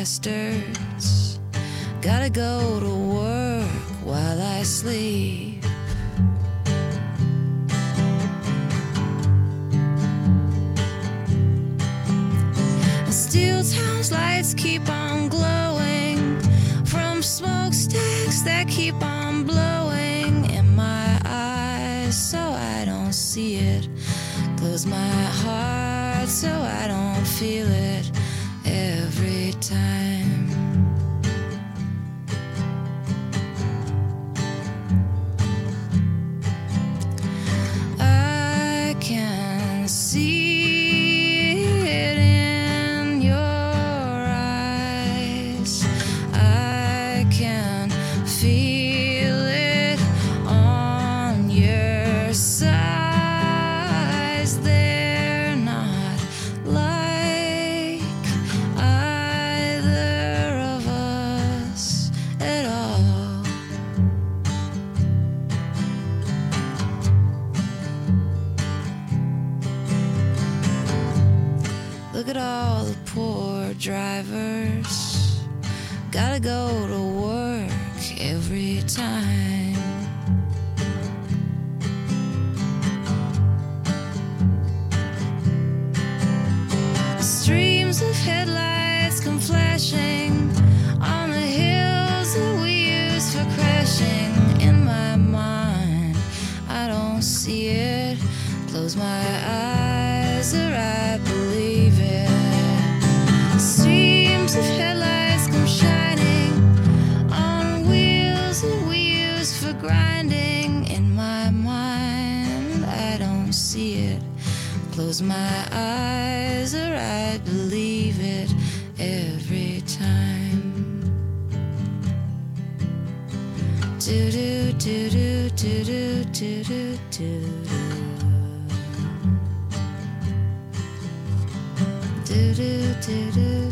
bastards. Gotta go to work while I sleep. Steel town's lights keep on glowing from smokestacks that keep on blowing in my eyes, so I don't see it. Close my heart so I don't feel it every time. I can see it in your eyes. I can feel it on your sides. They're not like either of us at all. Look at all the poor drivers. Gotta go to work every time. Streams of headlights come flashing on the hills that we use for crashing. In my mind, I don't see it. Close my eyes or I believe it. Streams of headlights come shining on wheels that we use for grinding. In my mind, I don't see it. Close my eyes or I believe it every time. Do do do do do do do do do. Do do do do